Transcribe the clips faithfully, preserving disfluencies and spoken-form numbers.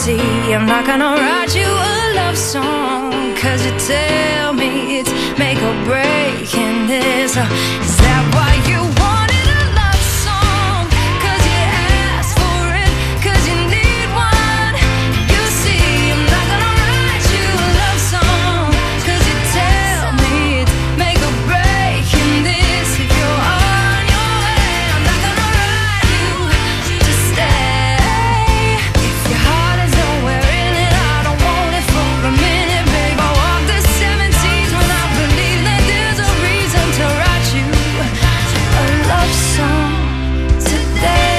see, I'm not gonna write you a love song, cause you tell me it's make or break. And this, uh, is that why you wanted a love song? Cause you asked for it, cause you need one. You see, I'm not gonna write you a love song, cause you tell me it's make or break. And this, if you're on your way, I'm not gonna write you to stay. If your heart is nowhere in it, I don't want it for a minute, babe. I walk the seven seas when I believe that there's a reason to write you a love song today.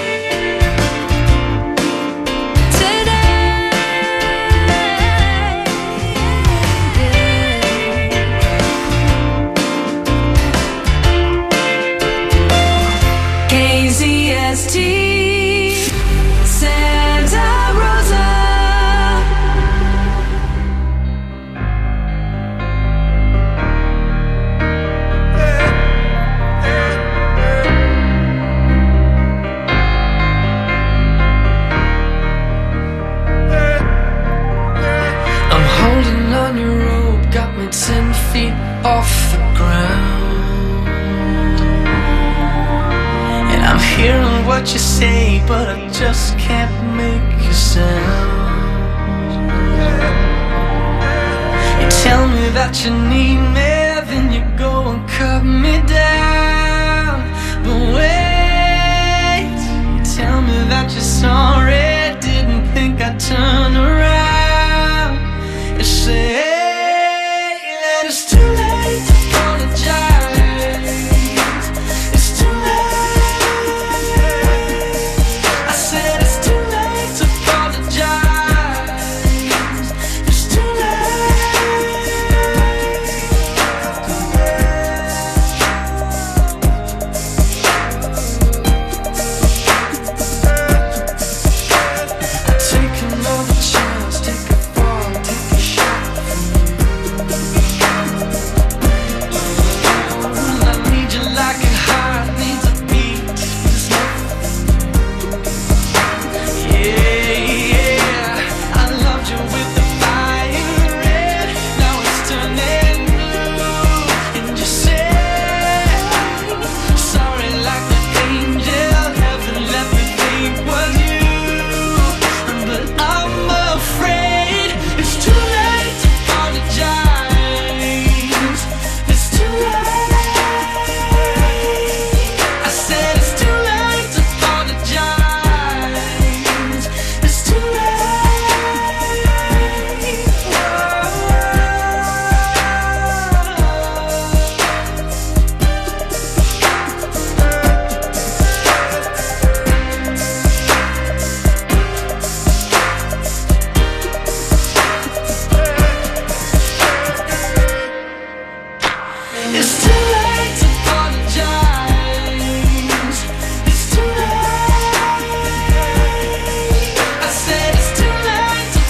Today, K Z S T Santa Rosa. I'm holding on your rope, got me ten feet off the ground. And I'm hearing what you say, but I just can't make a sound. You tell me that you need me, then you go and cut me down. But wait, you tell me that you're sorry, didn't think I'd turn around. You say that it's too late to apologize. It's too late. I said it's too late to apologize. It's too take another chance, take a fall, take a shot from you. I need you like a heart needs a beat. Yeah, yeah. I loved you with the fire red, now it's turning blue. And you say sorry like the angel heaven let me think was you. But I'm afraid it's too late to apologize. It's too late. I said it's too late to apologize. It's too late. It's too late to apologize. It's too late. I said it's too late to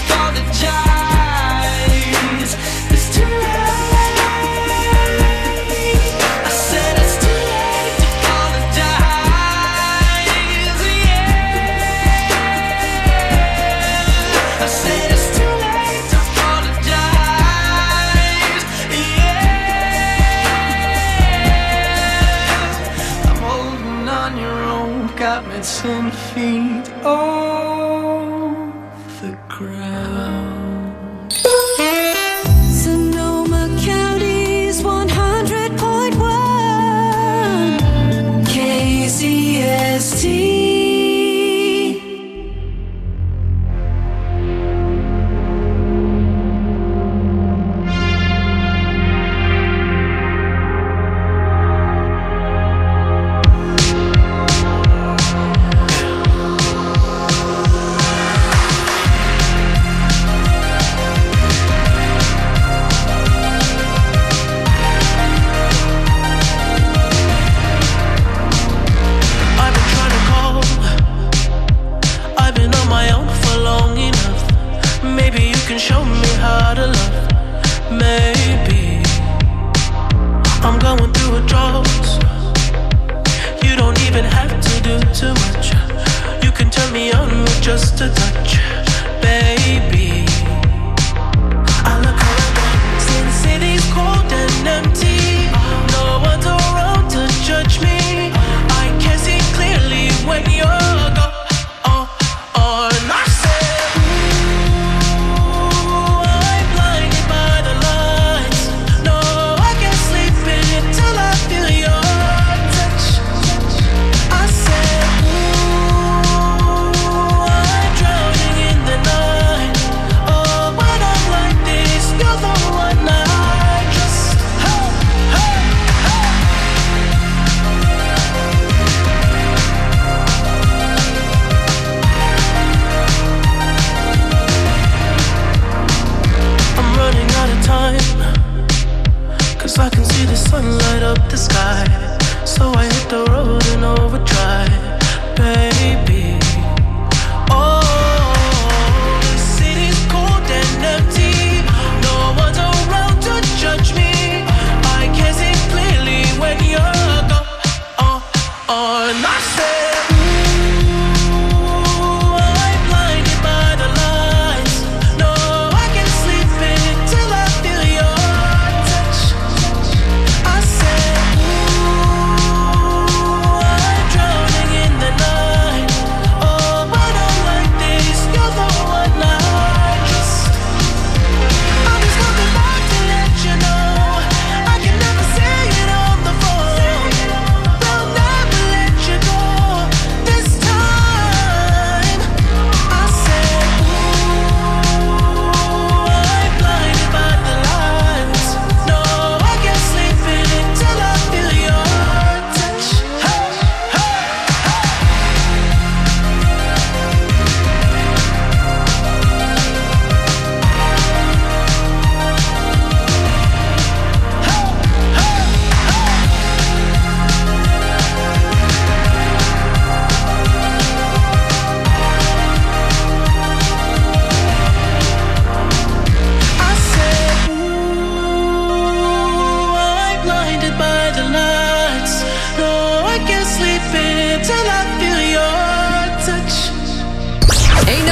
apologize. It's too late. I said it's too late to apologize. Yeah. I said it's too late to apologize. Yeah. I'm holding on your own, got me ten feet off the ground. Sonoma County's one hundred point one K Z S T. even have to do too much. You can turn me on with just a touch,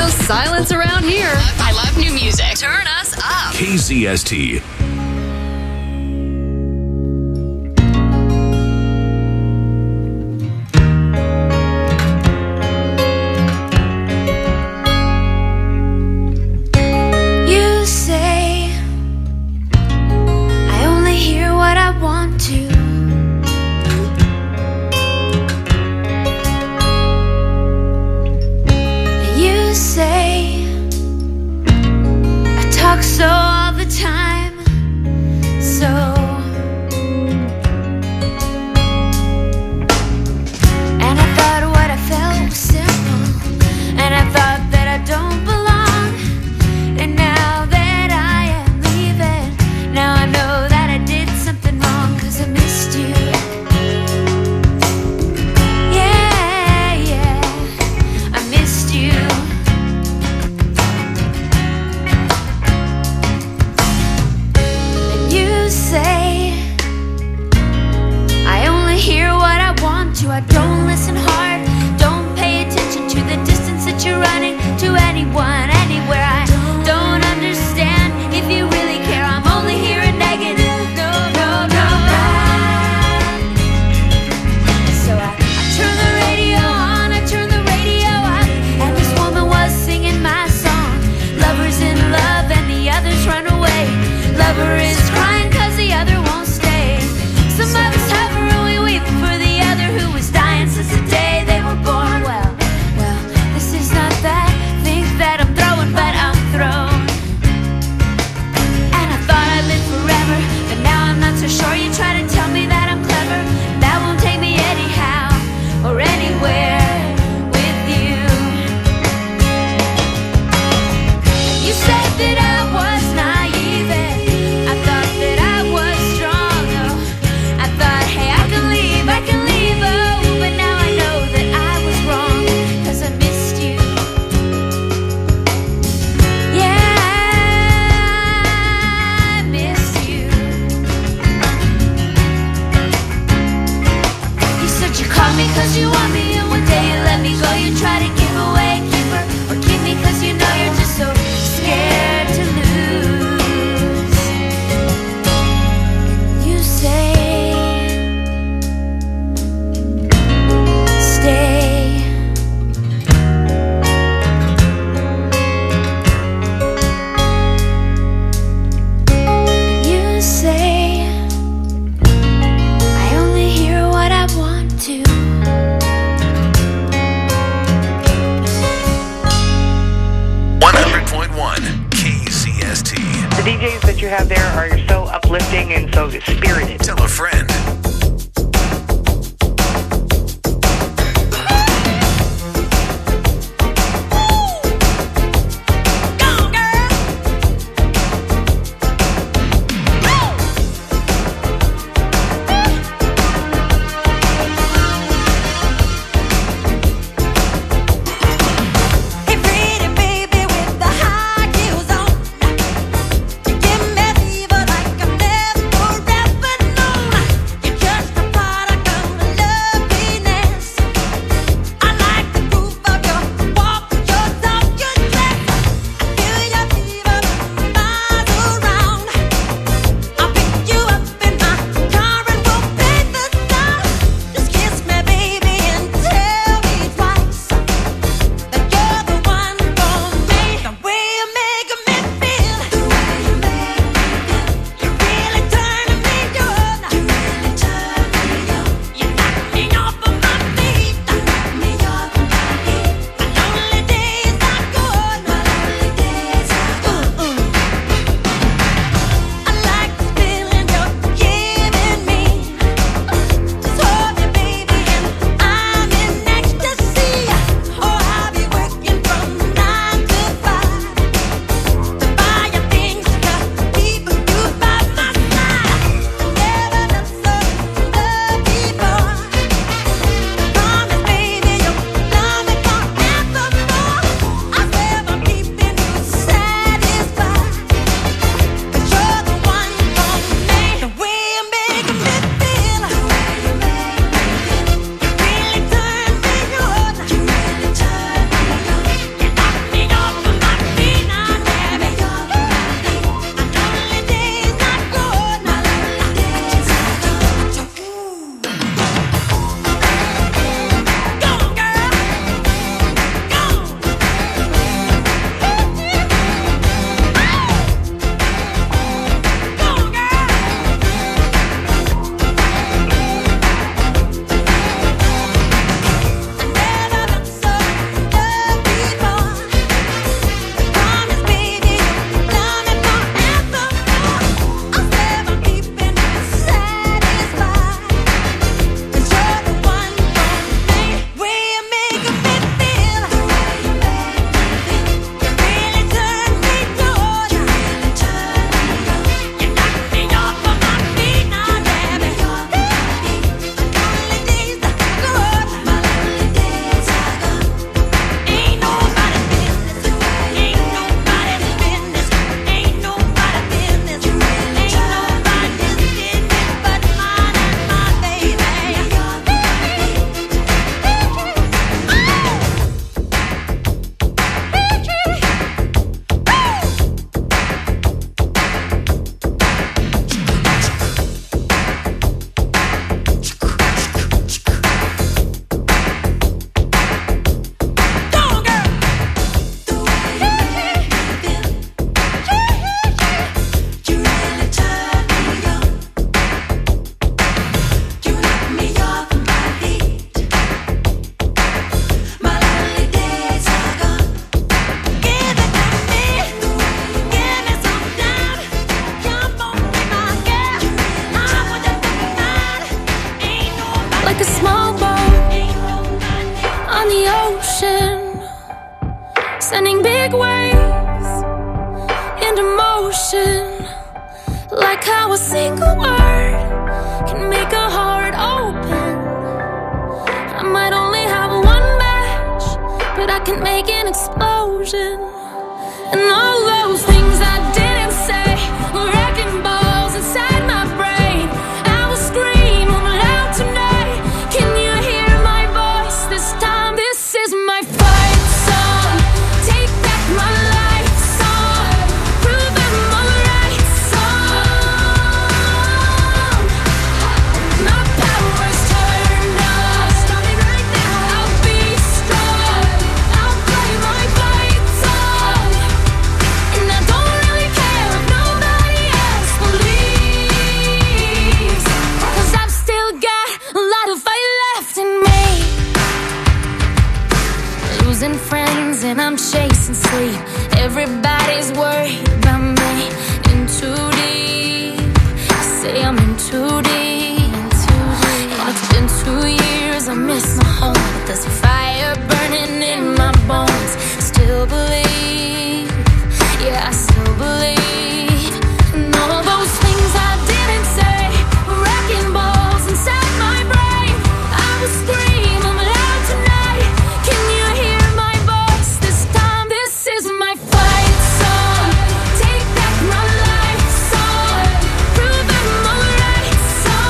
no silence around here. I love new music. Turn us up. K Z S T. You say I only hear what I want to. You say I talk so all the time, so and I thought what I felt was simple, and I thought that I don't belong. And now that I am leaving, now I know that I did something wrong, 'cause I missed you. Yeah, yeah, I missed you. And you say I only hear what I want to. I don't listen hard, don't pay attention to the distance that you're running to anyone, anywhere. I don't understand if you really care. I'm only hearing negative. No, no, no. So I, I turn the radio on, I turn the radio up, and this woman was singing my song. Lover's in love and the others run away. Lover is crying 'cause the other won't stay. Some of us hover and we weep for the other who was dying since the day they were born. Well, well, this is not that thing that I'm throwing, but I'm thrown. And I thought I'd live forever, but now I'm not so sure. You try to tell me that I'm clever, that won't take me anyhow or anywhere with you. You said that I was naive, and I thought that I was strong. Oh, I thought, hey, I can leave, I can leave, oh, but now I know that I was wrong, 'cause I missed you. Yeah, I miss you. You said you called me 'cause you want me, and one day you let me go. You try to give away a keeper, or keep me 'cause you know you're just so scared to lose. You say stay. You say I only hear what I want to. one hundred point one K Z S T. The D Js that you have there are so uplifting and so spirited. Tell a friend. Hey, pretty baby with the high heels on, you give me fever like I've never ever known. You sending big waves into motion. Like how a single word can make a heart open. I might only have one match, but I can make an explosion. And all those things I didn't say were wrecking balls inside my brain. I will scream loud tonight. Can you hear my voice this time? This is my fight song. Take back my life song. Prove I'm alright song. My power's turned on. Starting right now. I'll be strong. I'll play my fight song. And I don't really care if nobody else believes. Cause I've still got a lot of fight left in me. Losing friends and I'm chasing sleep. Everybody's worried about me. In too deep. I say I'm in too deep. And it's been two years, I miss my home. But there's a fire burning in my bones. Still believe, yeah, I still believe. And all those things I didn't say were wrecking balls inside my brain. I will scream I'm loud tonight. Can you hear my voice this time? This is my fight song. Take back my life song. Prove I'm alright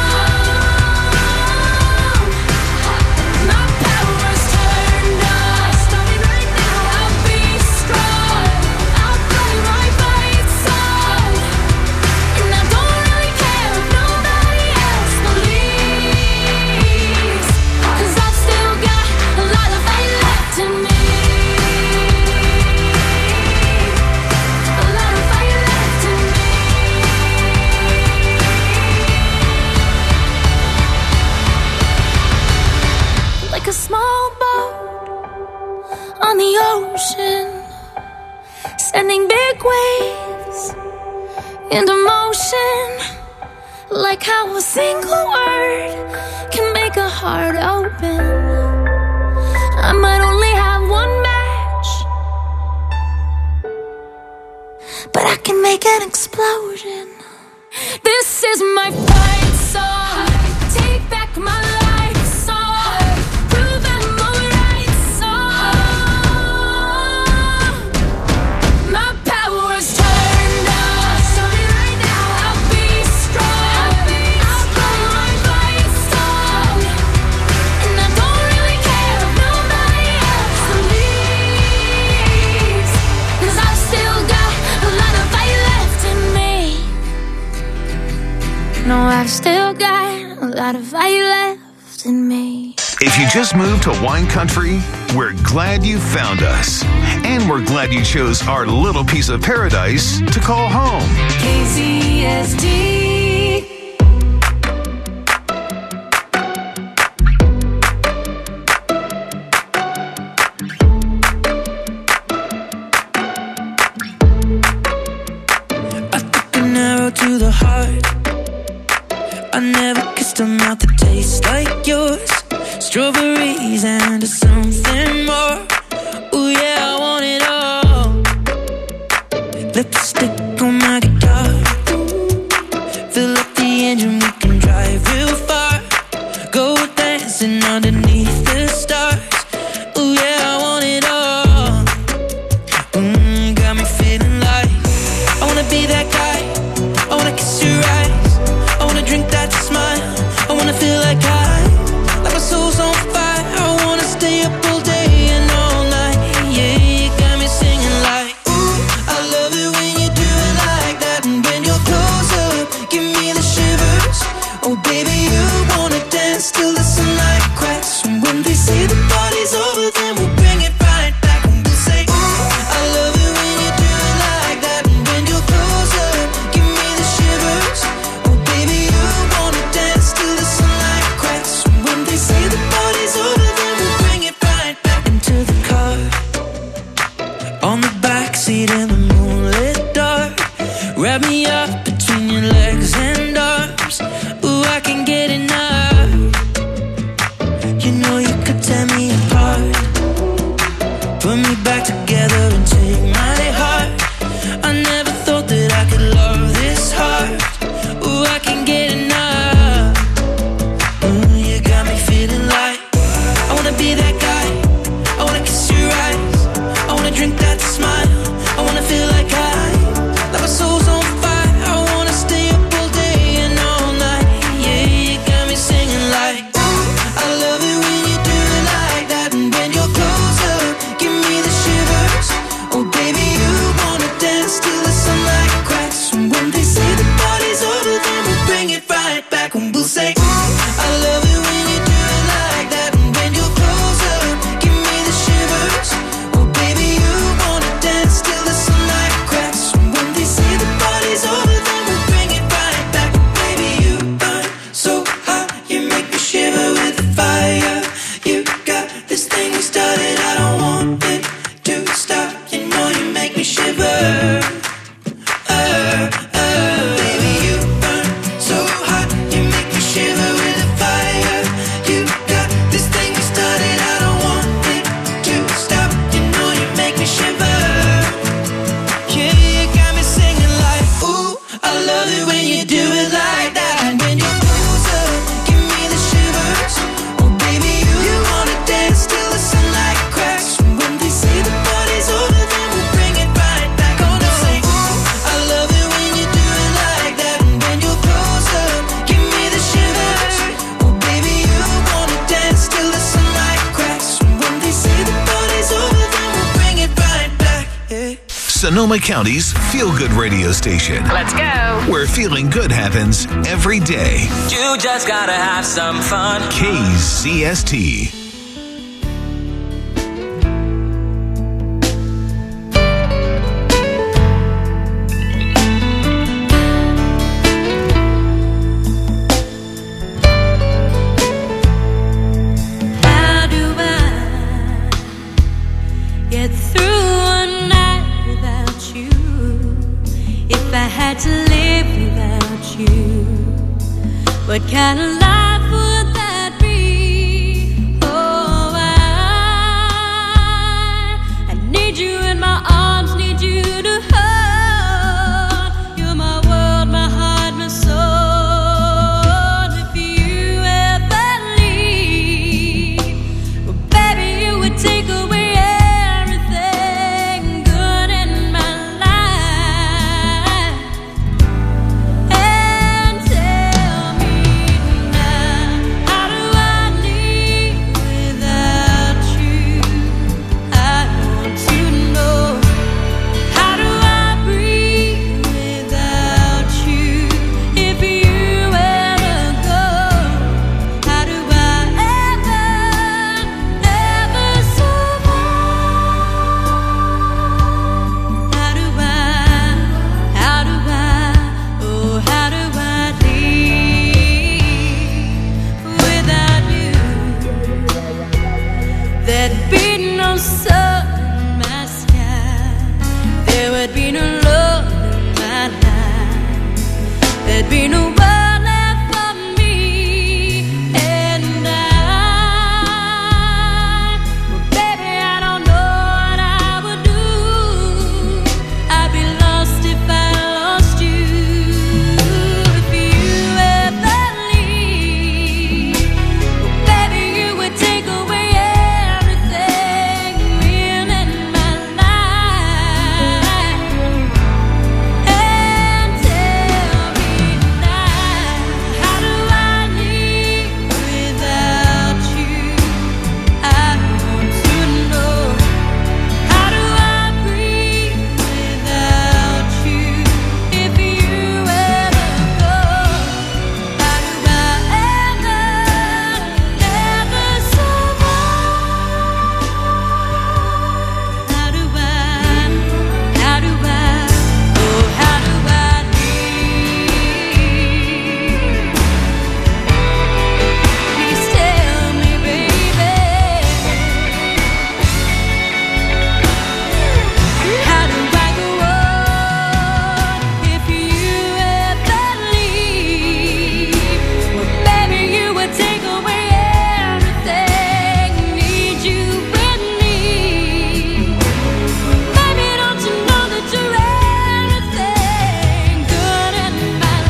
song. My power's turned on. Starting right now. I'll be strong. I'll play my fight song. And I don't really care if nobody else believes. Cause I've still got a lot of fight left in me. A lot of fight left in me. Like a small boat on the ocean, sending big waves into motion. Like how a single word can make a heart open. I might only have one match, but I can make an explosion. This is my fight song. Take back my life song. Prove I'm alright song. My power's turned on. Starting right now. I'll be strong. I'll play my fight song. And I don't really care if nobody else believes. Cause I've still got a lot of fight left in me. No, I've still got a lot of fight left in me. If you just moved to wine country, we're glad you found us. And we're glad you chose our little piece of paradise to call home. K Z S D. I took an arrow to the heart. I never kissed a mouth that tastes like yours. Strawberries and something more. Ooh yeah, I want it all. Lipstick on my guitar. Fill up the engine, we can drive real far. Go dancing underneath the stars. Ooh yeah, I want it all. Mm, got me feeling like I wanna be that guy. I wanna kiss your eyes. I wanna drink that smile. I wanna feel like I, like my soul's on fire. I wanna stay up all day and all night. Yeah, you got me singing like, ooh, I love it when you do it like that. And when you're close up, give me the shivers. Oh baby, you wanna dance till the sunlight cracks. And when they say the party's over, then we'll bring it right back. And we'll say, ooh, I love it when you do it like that. And when you're close up, give me the shivers. Oh baby, you wanna dance till the sunlight cracks. And when they say the party's over, then we'll bring it right back. Into the car, on the backseat in the moonlit dark. Wrap me up between your legs and arms. Ooh, I can get enough. You know you could tear me apart, put me back together shiver. Uh, uh, baby, you burn so hot, you make me shiver with a fire. You got this thing you started, I don't want it to stop. You know you make me shiver. Yeah, you got me singing like, ooh, I love it when you do it like that. And when you close up, give me the shivers. Oh baby, you, you wanna dance till the sunlight cracks. When they say the party's over, then we'll bring it right back. Oh no, say, ooh, I love it when you do it like that. And when you're close up, give me the shivers. Oh baby, you wanna dance till the sunlight cracks. When they say the party's over, then we'll bring it right back. Yeah. Sonoma County's feel-good radio station, Let's go. where feeling good happens every day. You just gotta have some fun. K C S T. How do I get through one night without you? If I had to live without you, what kind of life would that be? Oh, I, I need you in my arms, need you to hold. You're my world, my heart, my soul. If you ever leave, well, baby, you would take away everything good in my life. And tell me now, how do I live without you? I want to know. How do I breathe without you? If you ever go, how do I ever, ever survive? How do I, how do I, oh, how do I live without you? There'd be no sun in my sky. There would be no love in my life. There'd be no world left for me. And I, well, baby, I don't know what I would do. I'd be lost if I lost you. If you ever leave, well, baby, you would take away everything real in my life. And tell me now, how do I live without you? I want to know. How do I breathe without you? If you ever go, how do I ever, ever survive? How do I, how do I, oh, how do I live? Please tell me, baby. How do I go on if you ever leave? Well, baby, you would take away everything. Need you with me. Baby, don't you know that you're everything good in my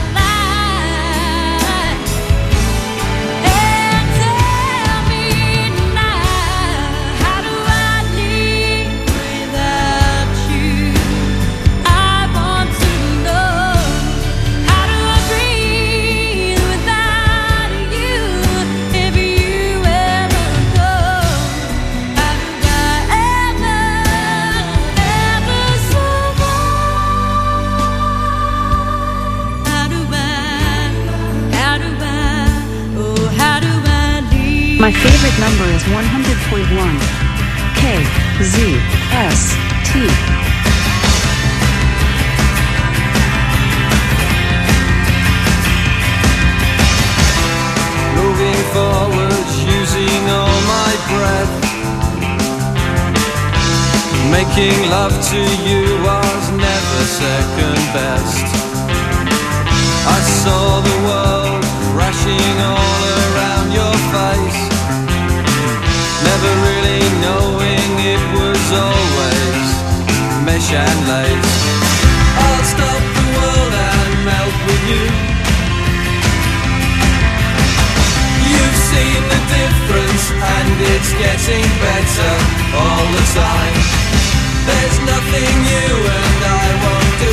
life? And tell me now, how do I live without you? I want to know. How do I breathe without you? If you ever go, how do I ever, ever survive? How do I, how do I, oh, how do I live? My favorite number is one hundred point one. K Z S T. Moving forward, using all my breath, making love to you was never second best. I saw the world crashing all around your face, never really knowing it was always mesh and lace. I'll stop the world and melt with you. You've seen the difference and it's getting better all the time. There's nothing you and I won't do.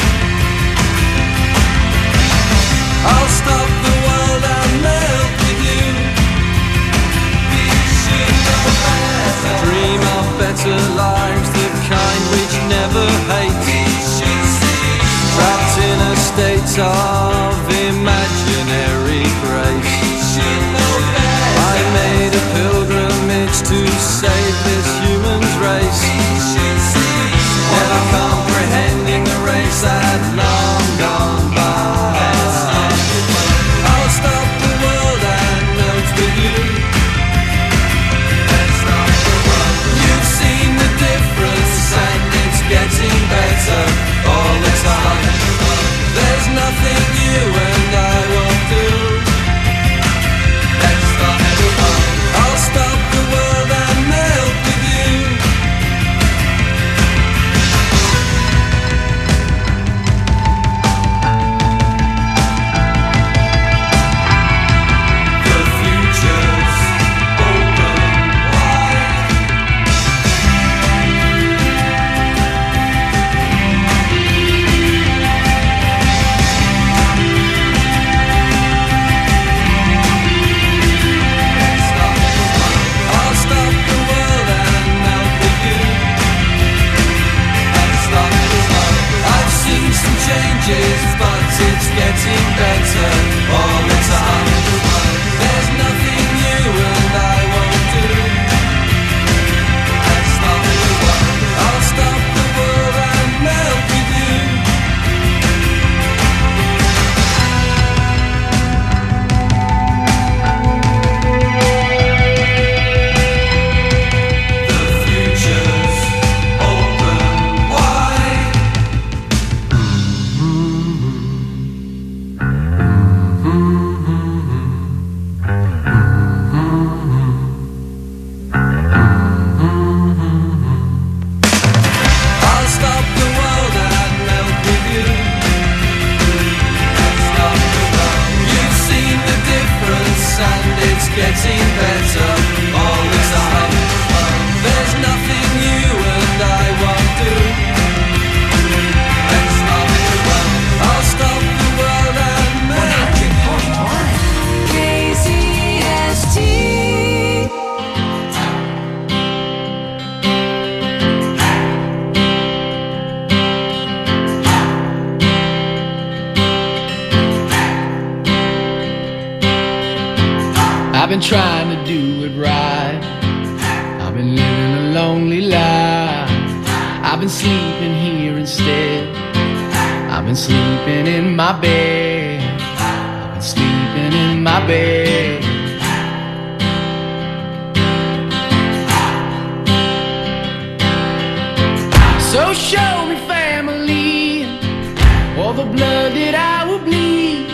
I'll stop the world and melt with you. We should know better. Dream of better lives, the kind which never hate. We should see. Trapped in a state of imaginary grace. We should know better. I made a pilgrimage to save this human's race. We should see. Never comprehending the race had long gone by. I'll stop the world and melt with you. Let's stop the world. You've seen the difference and it's getting better all the time. There's nothing you and I won't do. Let's stop the world. I'll stop the world and melt with you. The future's open wide. I'll stop the world and melt with you. I'll stop the world. I've seen some changes, but it's getting better all the time. There's nothing you and I won't do. I'll stop the world. I'll stop the world and melt with you. The future's open wide. I'll stop the world and melt with you. I'll stop the world. You've seen the difference and it's getting better all the time. There's nothing you and I won't do. Let's stop the world. I'll stop the world and melt with you. K Z S T. I've been trying to do it right. I've been living a lonely life. I've been sleeping here instead. I've been sleeping in my bed. I've been sleeping in my bed. So show me family, all the blood that I will bleed.